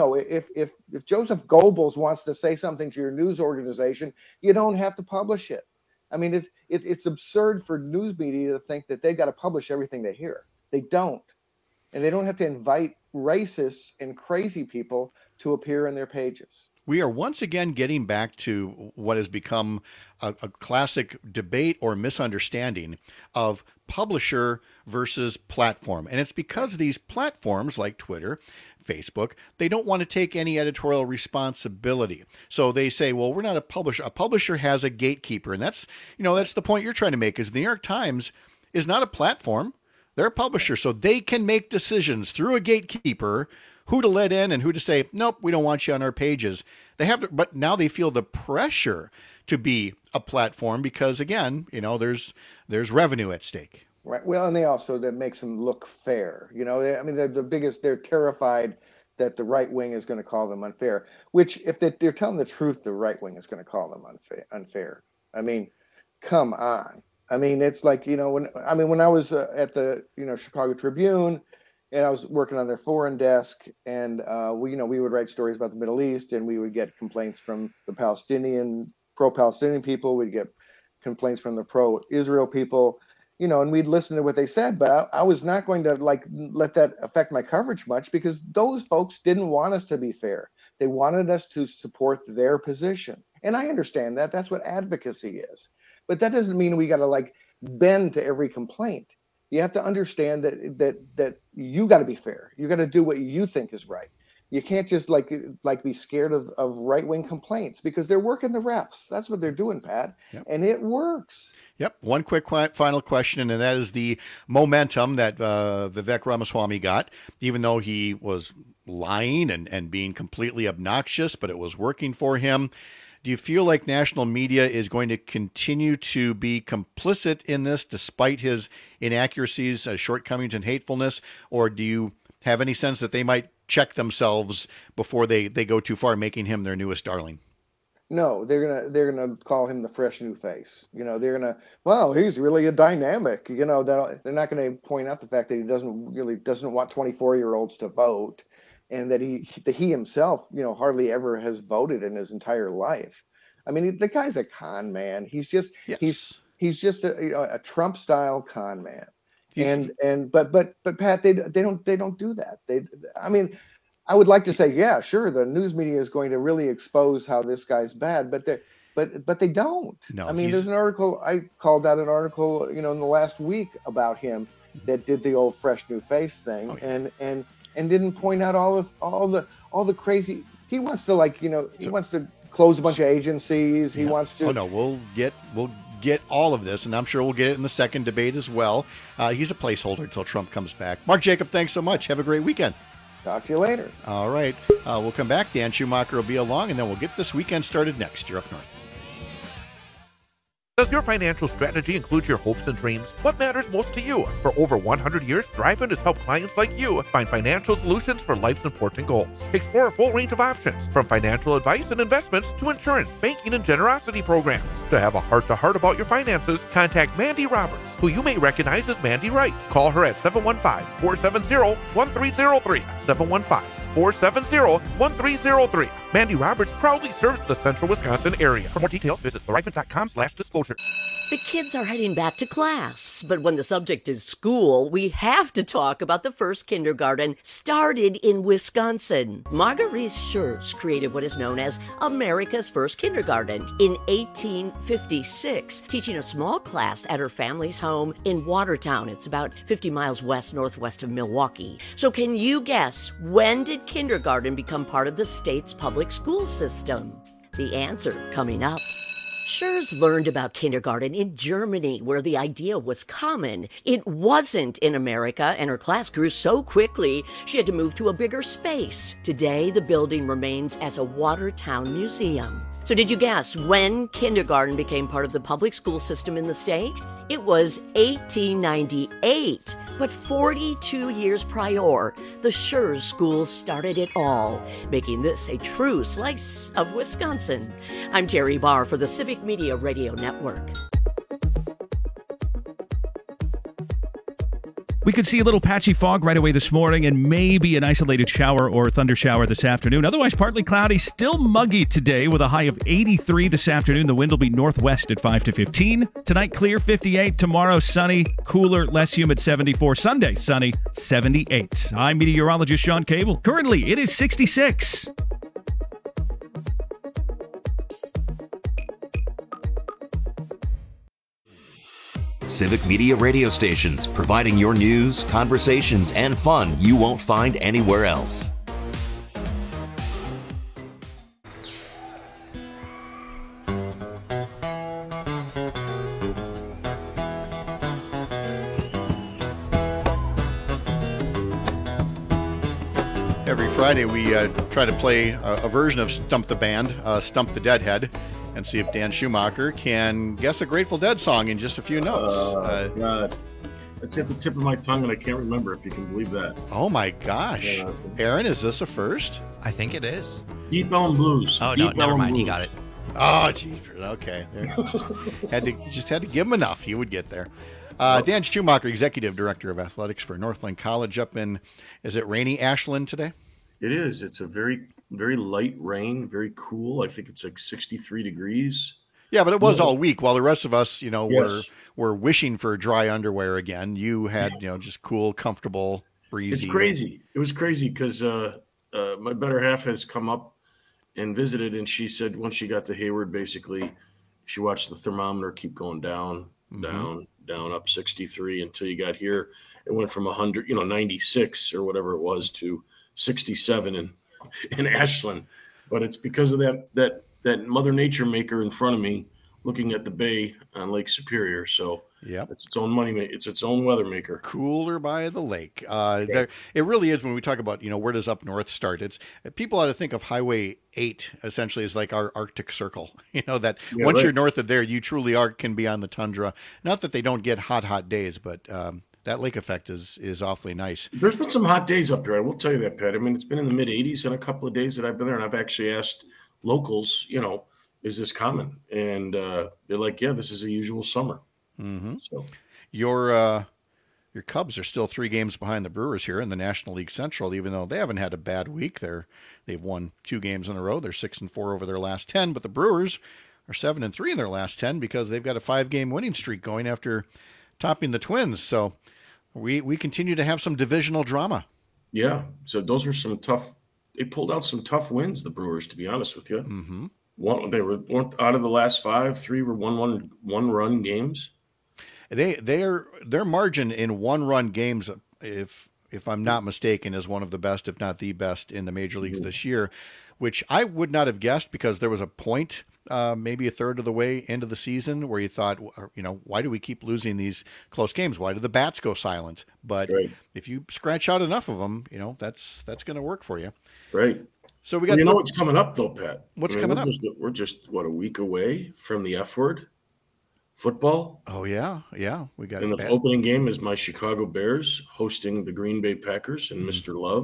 If Joseph Goebbels wants to say something to your news organization, you don't have to publish it. I mean, it's absurd for news media to think that they've got to publish everything they hear. They don't. And they don't have to invite racists and crazy people to appear in their pages. We are once again getting back to what has become a classic debate or misunderstanding of publisher versus platform. And it's because these platforms like Twitter, Facebook, they don't want to take any editorial responsibility. So they say, well, we're not a publisher. A publisher has a gatekeeper. And that's the point you're trying to make, is the New York Times is not a platform. They're a publisher. So they can make decisions through a gatekeeper who to let in and who to say, nope, we don't want you on our pages. They have to, but now they feel the pressure to be a platform because, again, there's revenue at stake. Right. Well, and that makes them look fair. They're terrified that the right wing is going to call them unfair, which if they're telling the truth, the right wing is going to call them unfair. I mean, come on. I mean, it's like, when I was at the, Chicago Tribune, and I was working on their foreign desk, and we would write stories about the Middle East, and we would get complaints from the pro-Palestinian people. We'd get complaints from the pro-Israel people, and we'd listen to what they said. But I was not going to let that affect my coverage much, because those folks didn't want us to be fair. They wanted us to support their position, and I understand that. That's what advocacy is. But that doesn't mean we got to bend to every complaint. You have to understand that you got to be fair. You got to do what you think is right. You can't just be scared of right-wing complaints, because they're working the refs. That's what they're doing, Pat. Yep. And it works. Yep. One quick final question, and that is the momentum that Vivek Ramaswamy got, even though he was lying and being completely obnoxious, but it was working for him. Do you feel like national media is going to continue to be complicit in this despite his inaccuracies, shortcomings, and hatefulness? Or do you have any sense that they might check themselves before they go too far, making him their newest darling? No, they're gonna call him the fresh new face. They're gonna, well, he's really a dynamic. They're not gonna point out the fact that he doesn't want 24-year-olds to vote. And that he himself, hardly ever has voted in his entire life. I mean, the guy's a con man. He's just he's just a Trump style con man. But Pat, they don't do that. I would like to say, yeah, sure, the news media is going to really expose how this guy's bad, but they don't. No, there's an article, I called out an article, in the last week about him that did the old fresh new face thing. Oh, yeah. And didn't point out all the crazy. He wants to he wants to close a bunch of agencies. He wants to. Oh no, we'll get all of this, and I'm sure we'll get it in the second debate as well. He's a placeholder until Trump comes back. Mark Jacob, thanks so much. Have a great weekend. Talk to you later. All right, we'll come back. Dan Schumacher will be along, and then we'll get this weekend started next. You're up north. Does your financial strategy include your hopes and dreams? What matters most to you? For over 100 years, Thriveman has helped clients like you find financial solutions for life's important goals. Explore a full range of options, from financial advice and investments to insurance, banking, and generosity programs. To have a heart-to-heart about your finances, contact Mandy Roberts, who you may recognize as Mandy Wright. Call her at 715-470-1303. 715-470-1303. Mandy Roberts proudly serves the central Wisconsin area. For more details, visit therifan.com/disclosure. The kids are heading back to class, but when the subject is school, we have to talk about the first kindergarten started in Wisconsin. Marguerite Schurz created what is known as America's first kindergarten in 1856, teaching a small class at her family's home in Watertown. It's about 50 miles northwest of Milwaukee. So can you guess, when did kindergarten become part of the state's public school system? The answer coming up. Schurz learned about kindergarten in Germany, where the idea was common. It wasn't in America, and her class grew so quickly she had to move to a bigger space. Today, the building remains as a Watertown museum. So did you guess when kindergarten became part of the public school system in the state? It was 1898. But 42 years prior, the Schurz School started it all, making this a true slice of Wisconsin. I'm Terry Barr for the Civic Media Radio Network. We could see a little patchy fog right away this morning and maybe an isolated shower or thunder shower this afternoon. Otherwise, partly cloudy, still muggy today with a high of 83 this afternoon. The wind will be northwest at 5 to 15. Tonight, clear, 58. Tomorrow, sunny, cooler, less humid, 74. Sunday, sunny, 78. I'm meteorologist Sean Cable. Currently, it is 66. Civic Media radio stations, providing your news, conversations, and fun you won't find anywhere else. Every Friday we try to play a version of Stump the Band, Stump the Deadhead, and see if Dan Schumacher can guess a Grateful Dead song in just a few notes. God. It's at the tip of my tongue, and I can't remember, if you can believe that. Oh, my gosh. Aaron, is this a first? I think it is. Deep Ellum Blues. Oh, Deep no, never Ellum mind. Blues. He got it. Oh, geez. Okay. Just had to give him enough. He would get there. Dan Schumacher, Executive Director of Athletics for Northland College up in, is it rainy Ashland today? It is. It's a very, very light rain, very cool. I think it's like 63 degrees. Yeah, but it was all week while the rest of us, Yes. were wishing for dry underwear again. You had, just cool, comfortable, breezy. It's crazy. It was crazy because my better half has come up and visited, and she said once she got to Hayward, basically, she watched the thermometer keep going down, down, up 63 until you got here. It went from 100, 96 or whatever it was to 67 in Ashland. But it's because of that Mother Nature maker in front of me looking at the bay on Lake Superior. So it's its own it's its own weather maker. Cooler by the lake. It really is when we talk about, where does up north start? It's people ought to think of Highway 8 essentially as like our Arctic Circle. Once you're north of there, you truly can be on the tundra. Not that they don't get hot days, but that lake effect is awfully nice. There's been some hot days up there. I will tell you that, Pat. I mean, it's been in the mid 80s in a couple of days that I've been there, and I've actually asked locals, is this common? And they're like, yeah, this is a usual summer. Mm-hmm. So your Cubs are still 3 games behind the Brewers here in the National League Central, even though they haven't had a bad week. They've won 2 games in a row. They're 6-4 over their last 10, but the Brewers are 7-3 in their last 10 because they've got a 5-game winning streak going after topping the Twins. So we continue to have some divisional drama. Yeah. So those were some tough. They pulled out some tough wins, the Brewers, to be honest with you. Mm-hmm. They were out of the last 5, 3 were one-run games. Their margin in one-run games, if I'm not mistaken, is one of the best, if not the best, in the major leagues this year, which I would not have guessed because there was a point, maybe a third of the way into the season, where you thought, why do we keep losing these close games? Why do the bats go silent? But if you scratch out enough of them, that's going to work for you. Right. So we got. What's coming up though, Pat? What's coming up? We're just a week away from the F word. Football. Oh yeah. We got. And the opening game is my Chicago Bears hosting the Green Bay Packers and Mr. Love.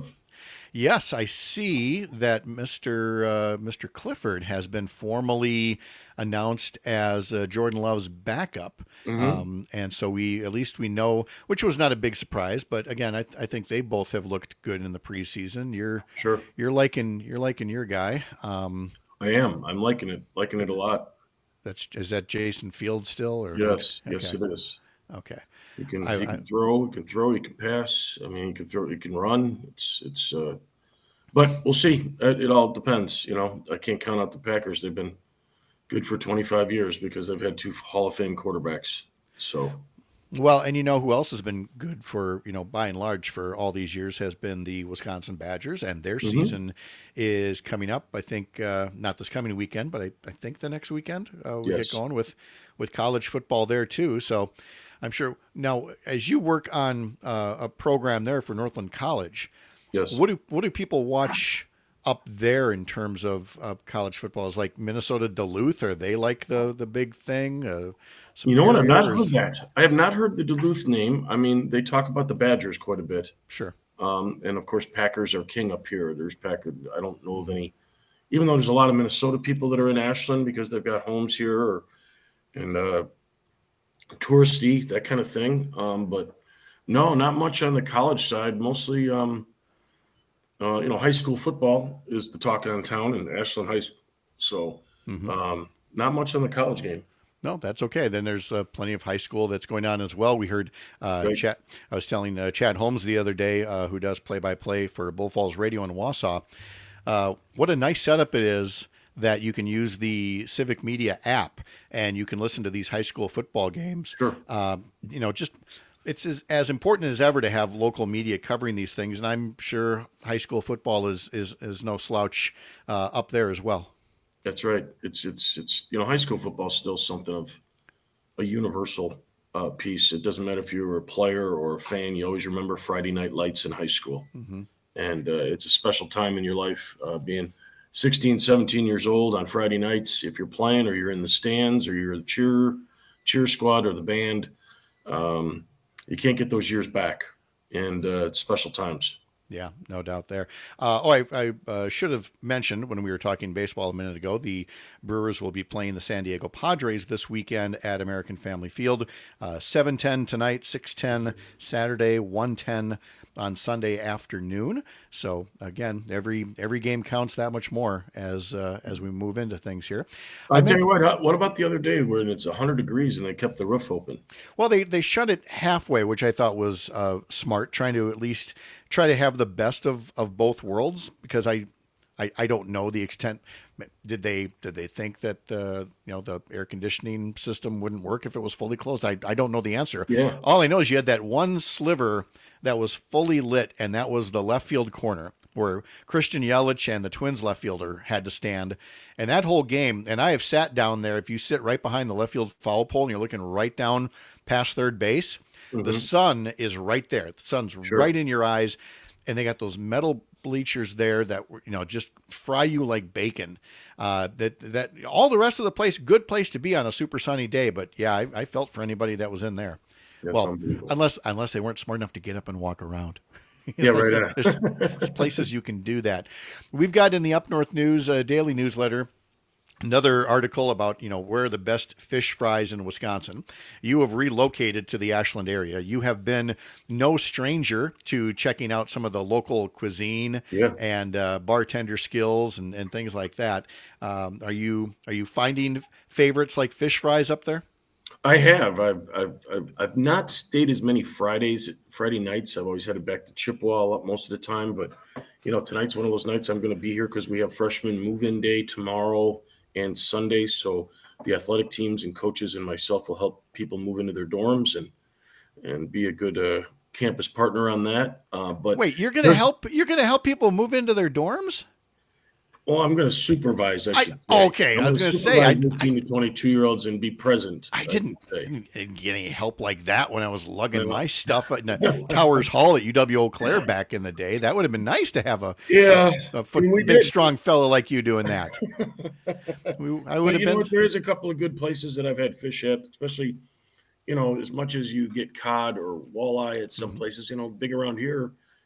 Yes, I see that Mr. Clifford has been formally announced as Jordan Love's backup. And so at least we know, which was not a big surprise, but again, I think they both have looked good in the preseason. You're liking your guy. I am. I'm liking it a lot. Is that Jason Fields still? Or yes, yes, it is. Okay. He can throw, he can pass. I mean, he can throw, he can run. It's but we'll see. It all depends. I can't count out the Packers. They've been good for 25 years because they've had 2 Hall of Fame quarterbacks. So. Well, and who else has been good for, by and large for all these years has been the Wisconsin Badgers, and their season is coming up. I think not this coming weekend, but I think the next weekend we get going with college football there too. So I'm sure now as you work on a program there for Northland College, what do people watch up there in terms of college football? Is like Minnesota Duluth? Are they like the big thing? What? I've not heard that. I have not heard the Duluth name. I mean, they talk about the Badgers quite a bit. Sure. And of course, Packers are king up here. There's Packers. I don't know of any, even though there's a lot of Minnesota people that are in Ashland because they've got homes here and touristy, that kind of thing. But no, not much on the college side. Mostly, high school football is the talk on town in Ashland High School. So not much on the college game. No, that's okay. Then there's plenty of high school that's going on as well. We heard Chad. I was telling Chad Holmes the other day, who does play-by-play for Bull Falls Radio in Wausau, what a nice setup it is that you can use the Civic Media app and you can listen to these high school football games. Sure. It's as important as ever to have local media covering these things, and I'm sure high school football is no slouch up there as well. That's right. It's high school football is still something of a universal piece. It doesn't matter if you're a player or a fan. You always remember Friday Night Lights in high school. And it's a special time in your life, being 16, 17 years old on Friday nights. If you're playing or you're in the stands or you're the cheer squad or the band, you can't get those years back. And it's special times. Yeah, no doubt there. I should have mentioned when we were talking baseball a minute ago, the Brewers will be playing the San Diego Padres this weekend at American Family Field. 7:10 tonight, 6:10 Saturday, 1:10 on Sunday afternoon. So again, every game counts that much more as we move into things here. I tell you what about the other day when it's 100 degrees and they kept the roof open? Well, they shut it halfway, which I thought was smart, trying to at least try to have the best of both worlds, because I don't know the extent. Did they think that the air conditioning system wouldn't work if it was fully closed? I don't know the answer. Yeah. All I know is you had that one sliver that was fully lit, and that was the left field corner where Christian Yelich and the Twins left fielder had to stand. And that whole game, and I have sat down there, if you sit right behind the left field foul pole and you're looking right down past third base, the sun is right there. The sun's right in your eyes, and they got those metal bleachers there that just fry you like bacon. That all the rest of the place, good place to be on a super sunny day. But yeah, I felt for anybody that was in there. That's well, unless they weren't smart enough to get up and walk around. Yeah, right. There's places you can do that. We've got in the Up North News daily newsletter another article about where are the best fish fries in Wisconsin. You have relocated to the Ashland area. You have been no stranger to checking out some of the local cuisine and bartender skills and things like that. Are you finding favorites like fish fries up there? I have. I've not stayed as many Friday nights. I've always headed back to Chippewa most of the time. But tonight's one of those nights I'm going to be here because we have freshman move-in day tomorrow and Sunday. So the athletic teams and coaches and myself will help people move into their dorms and be a good campus partner on that. But wait, you're going to help people move into their dorms? Well, I'm going to supervise. Okay, I was going to say 18 to 22-year-olds and be present. I didn't get any help like that when I was lugging my stuff at Towers Hall at UW Eau Claire back in the day. That would have been nice to have a big, strong fellow like you doing that. I would have been. There's a couple of good places that I've had fish at, especially, as much as you get cod or walleye at some places, big around here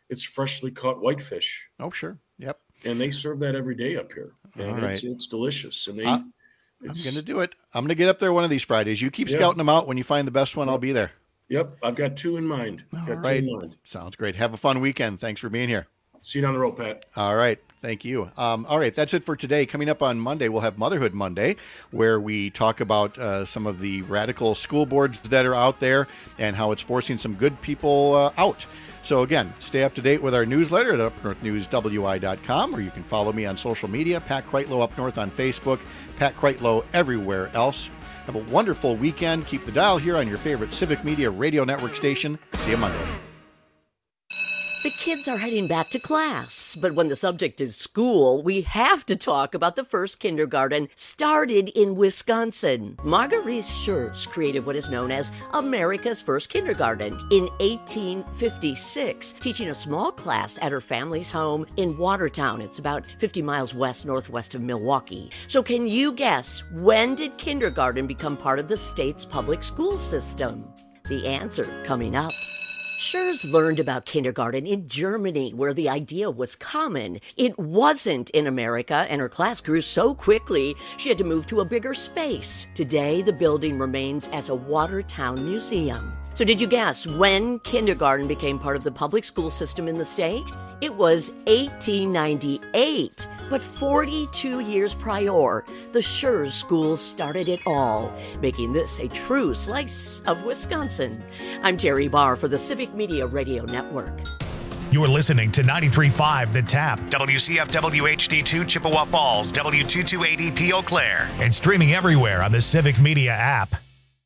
it's freshly caught whitefish. Oh, sure. Yep. And they serve that every day up here. And All right. It's delicious. And I'm going to do it. I'm going to get up there one of these Fridays. You keep scouting them out. When you find the best one, I'll be there. Yep. I've got 2 in mind. All right. Sounds great. Have a fun weekend. Thanks for being here. See you down the road, Pat. All right. Thank you. All right. That's it for today. Coming up on Monday, we'll have Motherhood Monday, where we talk about some of the radical school boards that are out there and how it's forcing some good people out. So again, stay up to date with our newsletter at upnorthnewswi.com, or you can follow me on social media, Pat Kreitlow Up North on Facebook, Pat Kreitlow everywhere else. Have a wonderful weekend. Keep the dial here on your favorite Civic Media radio network station. See you Monday. The kids are heading back to class, but when the subject is school, we have to talk about the first kindergarten started in Wisconsin. Marguerite Schertz created what is known as America's first kindergarten in 1856, teaching a small class at her family's home in Watertown. It's about 50 miles northwest of Milwaukee. So can you guess, when did kindergarten become part of the state's public school system? The answer coming up. Schertz learned about kindergarten in Germany, where the idea was common. It wasn't in America, and her class grew so quickly, she had to move to a bigger space. Today, the building remains as a Watertown museum. So did you guess when kindergarten became part of the public school system in the state? It was 1898. But 42 years prior, the Schertz School started it all, making this a true slice of Wisconsin. I'm Terry Barr for the Civic Media Radio Network. You're listening to 93.5 The Tap, WCFW HD2 Chippewa Falls, W228EP Eau Claire, and streaming everywhere on the Civic Media app.